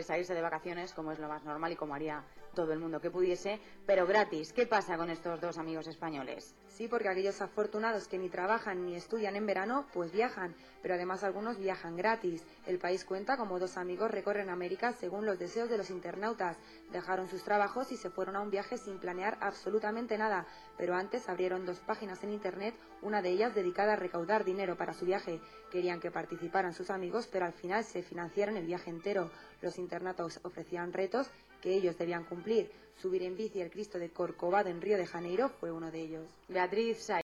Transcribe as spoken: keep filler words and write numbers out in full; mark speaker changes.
Speaker 1: pues a irse de vacaciones, como es lo más normal y como haría todo el mundo que pudiese, pero gratis. ¿Qué pasa con estos dos amigos españoles?
Speaker 2: Sí, porque aquellos afortunados que ni trabajan ni estudian en verano, pues viajan, pero además algunos viajan gratis. El País cuenta como dos amigos recorren América según los deseos de los internautas. Dejaron sus trabajos y se fueron a un viaje sin planear absolutamente nada, pero antes abrieron dos páginas en internet, una de ellas dedicada a recaudar dinero para su viaje. Querían que participaran sus amigos, pero al final se financiaron el viaje entero. Los internautas ofrecían retos que ellos debían cumplir. Subir en bici el Cristo de Corcovado en Río de Janeiro fue uno de ellos.
Speaker 1: Beatriz